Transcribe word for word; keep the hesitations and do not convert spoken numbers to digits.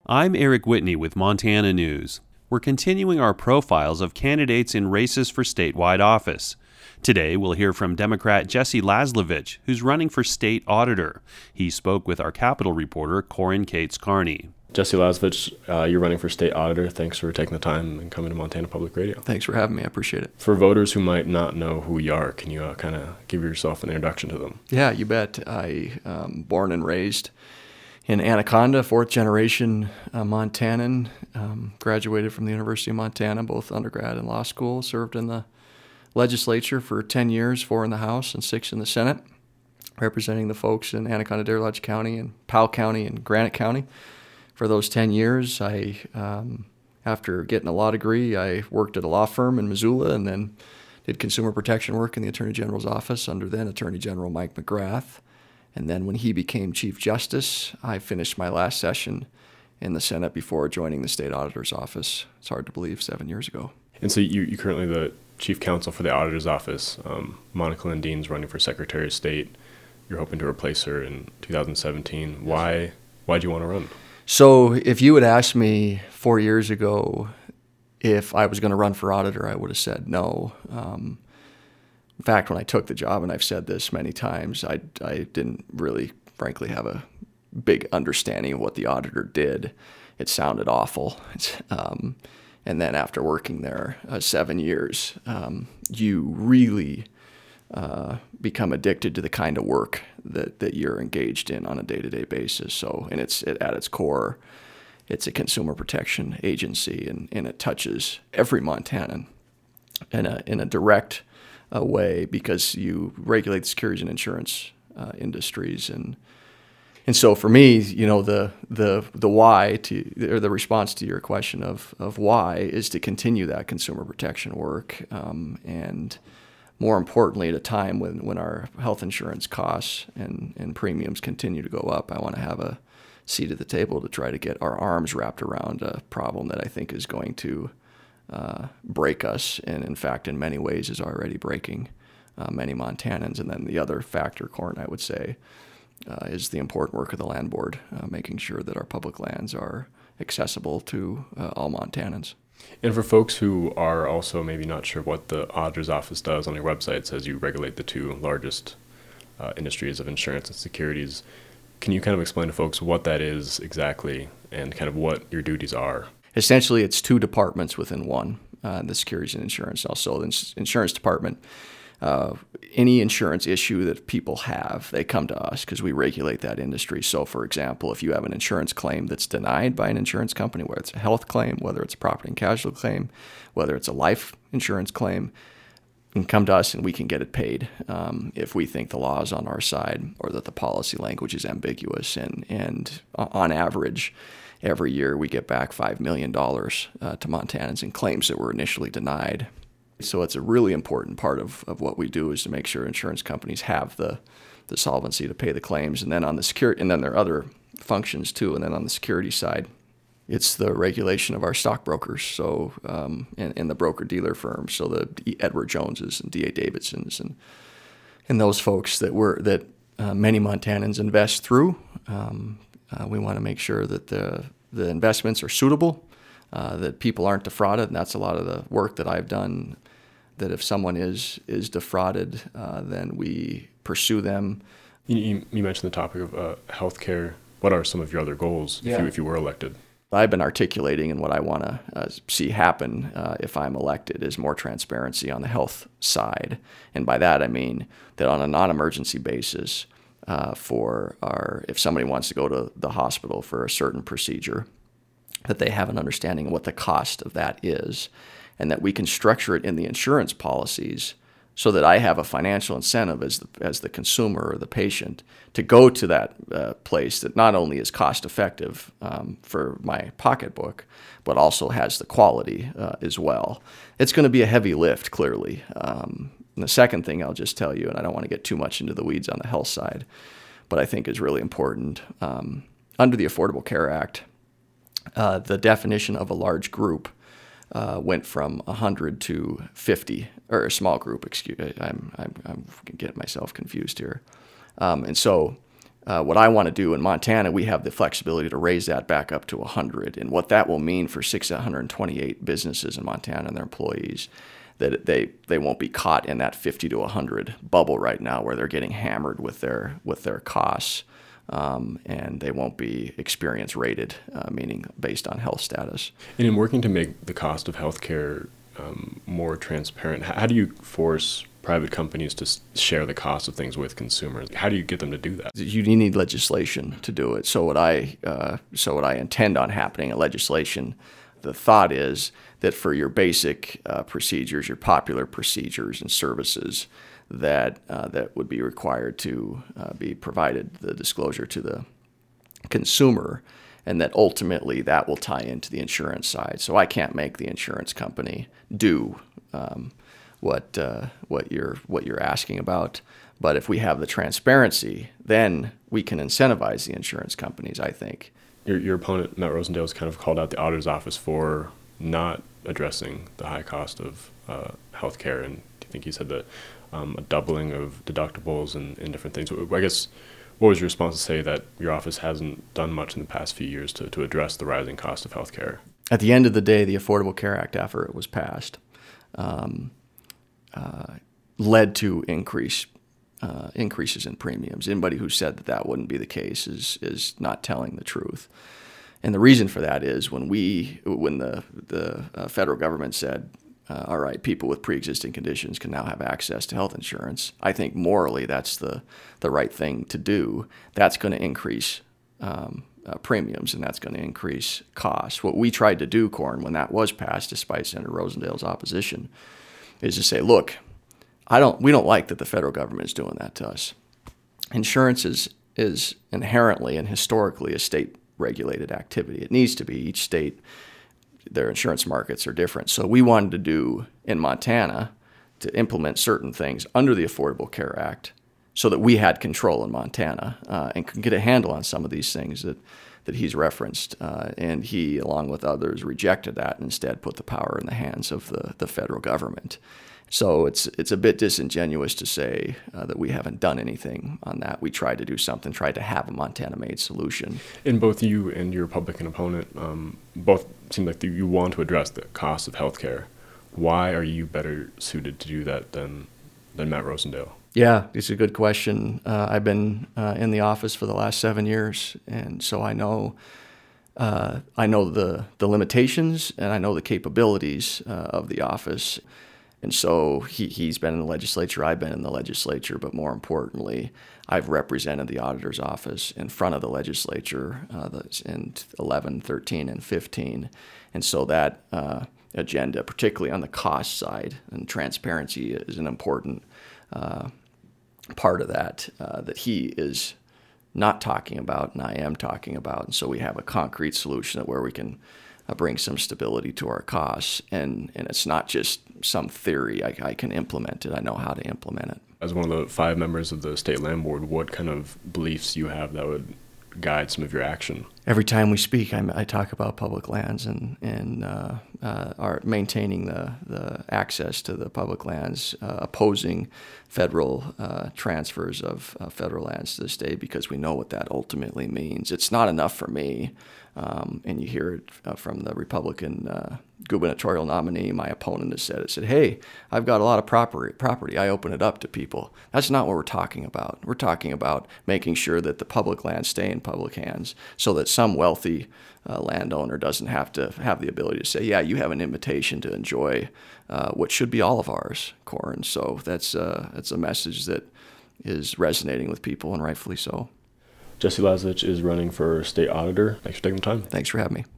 I'm Eric Whitney with Montana News. We're continuing our profiles of candidates in races for statewide office. Today, we'll hear from Democrat Jesse Laslovich, who's running for state auditor. He spoke with our Capitol reporter, Corin Cates-Carney. Jesse Laslovich, uh, you're running for state auditor. Thanks for taking the time and coming to Montana Public Radio. Thanks for having me. I appreciate it. For voters who might not know who you are, can you uh, kind of give yourself an introduction to them? Yeah, you bet. I um, born and raised in Anaconda, fourth generation uh, Montanan. Um, graduated from the University of Montana, both undergrad and law school. Served in the legislature for ten years, four in the House and six in the Senate, representing the folks in Anaconda, Dare Lodge County and Powell County and Granite County. For those ten years, I, um, after getting a law degree, I worked at a law firm in Missoula and then did consumer protection work in the Attorney General's office under then Attorney General Mike McGrath. And then when he became Chief Justice, I finished my last session in the Senate before joining the State Auditor's office. It's hard to believe, seven years ago. And so you, you're currently the Chief Counsel for the Auditor's office. Um, Monica Lindine's running for Secretary of State. You're hoping to replace her in two thousand seventeen. Why, why do you want to run? So if you had asked me four years ago if I was going to run for auditor, I would have said no. Um, in fact, when I took the job, and I've said this many times, I, I didn't really, frankly, have a big understanding of what the auditor did. It sounded awful. Um, and then after working there uh, seven years, um, you really uh, become addicted to the kind of work that, that you're engaged in on a day-to-day basis. So, and it's it, at its core, it's a consumer protection agency, and, and it touches every Montanan in a in a direct uh, way because you regulate the securities and insurance uh, industries, and and so for me, you know, the the the why to or the response to your question of of why is to continue that consumer protection work, um, and more importantly, at a time when, when our health insurance costs and, and premiums continue to go up, I want to have a seat at the table to try to get our arms wrapped around a problem that I think is going to uh, break us, and in fact, in many ways, is already breaking uh, many Montanans. And then the other factor, Corin, I would say, uh, is the important work of the land board, uh, making sure that our public lands are accessible to uh, all Montanans. And for folks who are also maybe not sure what the auditor's office does, on your website it says you regulate the two largest uh, industries of insurance and securities. Can you kind of explain to folks what that is exactly and kind of what your duties are? Essentially, it's two departments within one, uh, the securities and insurance. Also, the insurance department, uh, any insurance issue that people have, they come to us because we regulate that industry. So, for example, if you have an insurance claim that's denied by an insurance company, whether it's a health claim, whether it's a property and casualty claim, whether it's a life insurance claim, you can come to us and we can get it paid um, if we think the law is on our side or that the policy language is ambiguous. And, and on average, every year we get back five million dollars uh, to Montanans in claims that were initially denied. So it's a really important part of, of what we do is to make sure insurance companies have the, the solvency to pay the claims. And then on the security, and then there are other functions too. And then on the security side, it's the regulation of our stockbrokers. So um, and, and the broker dealer firms. So the Edward Joneses and D A Davidsons and and those folks that were that uh, many Montanans invest through. Um, uh, we want to make sure that the the investments are suitable, uh, that people aren't defrauded, and that's a lot of the work that I've done. That if someone is is defrauded, uh, then we pursue them. You, you mentioned the topic of uh, healthcare. What are some of your other goals yeah. if, you, if you were elected? I've been articulating, and what I want to uh, see happen uh, if I'm elected is more transparency on the health side. And by that I mean that on a non-emergency basis, uh, for our if somebody wants to go to the hospital for a certain procedure, that they have an understanding of what the cost of that is, and that we can structure it in the insurance policies so that I have a financial incentive as the, as the consumer or the patient to go to that uh, place that not only is cost effective um, for my pocketbook, but also has the quality uh, as well. It's going to be a heavy lift, clearly. Um, and the second thing I'll just tell you, and I don't want to get too much into the weeds on the health side, but I think is really important. Um, under the Affordable Care Act, uh, the definition of a large group Uh, went from one hundred to fifty, or a small group, excuse I'm, I'm, I'm getting myself confused here. Um, and so uh, what I want to do in Montana, we have the flexibility to raise that back up to one hundred. And what that will mean for six hundred twenty-eight businesses in Montana and their employees, that they, they won't be caught in that fifty to one hundred bubble right now where they're getting hammered with their with their costs, um, and they won't be experience rated, uh, meaning based on health status. And in working to make the cost of healthcare um, more transparent, how do you force private companies to share the cost of things with consumers? How do you get them to do that? You need legislation to do it. So what I uh, so what I intend on happening in legislation, the thought is that for your basic uh, procedures, your popular procedures and services, that uh, that would be required to uh, be provided the disclosure to the consumer, and that ultimately that will tie into the insurance side. So I can't make the insurance company do um, what uh, what you're what you're asking about. But if we have the transparency, then we can incentivize the insurance companies, I think. Your your opponent, Matt Rosendale, has kind of called out the auditor's office for not addressing the high cost of uh, health care. And I think he said that um, a doubling of deductibles and, and different things. I guess, what was your response to say that your office hasn't done much in the past few years to, to address the rising cost of health care? At the end of the day, the Affordable Care Act, after it was passed, um, uh, led to increase uh, increases in premiums. Anybody who said that that wouldn't be the case is is not telling the truth. And the reason for that is when we, when the the uh, federal government said, uh, all right, people with pre-existing conditions can now have access to health insurance, I think morally that's the, the right thing to do. That's going to increase um, uh, premiums, and that's going to increase costs. What we tried to do, Corn, when that was passed, despite Senator Rosendale's opposition, is to say, look, I don't, we don't like that the federal government is doing that to us. Insurance is, is inherently and historically a state regulated activity. It needs to be. Each state, their insurance markets are different. So we wanted to do in Montana to implement certain things under the Affordable Care Act so that we had control in Montana uh, and could get a handle on some of these things that, that he's referenced. Uh, and he, along with others, rejected that and instead put the power in the hands of the, the federal government. So it's it's a bit disingenuous to say uh, that we haven't done anything on that. We tried to do something, tried to have a Montana-made solution. And both you and your Republican opponent um, both seem like you want to address the cost of health care. Why are you better suited to do that than than Matt Rosendale? Yeah, it's a good question. Uh, I've been uh, in the office for the last seven years, and so I know uh, I know the the limitations and I know the capabilities uh, of the office. And so he, he's been in the legislature, I've been in the legislature, but more importantly, I've represented the auditor's office in front of the legislature uh, in eleven, thirteen, and fifteen. And so that uh, agenda, particularly on the cost side, and transparency is an important uh, part of that, uh, that he is not talking about and I am talking about. And so we have a concrete solution where we can Uh, bring some stability to our costs, and, and it's not just some theory. I, I can implement it. I know how to implement it. As one of the five members of the State Land Board, what kind of beliefs do you have that would guide some of your action? Every time we speak, I, I talk about public lands and and uh, uh, our maintaining the, the access to the public lands, uh, opposing federal uh, transfers of uh, federal lands to the state, because we know what that ultimately means. It's not enough for me, um, and you hear it uh, from the Republican uh, gubernatorial nominee. My opponent has said it. Said, "Hey, I've got a lot of property. Property. I open it up to people." That's not what we're talking about. We're talking about making sure that the public lands stay in public hands, so that some wealthy uh, landowner doesn't have to have the ability to say, "Yeah, you have an invitation to enjoy uh, what should be all of ours, corn." So that's uh, that's a message that is resonating with people, and rightfully so. Jesse Lazlovich is running for state auditor. Thanks for taking the time. Thanks for having me.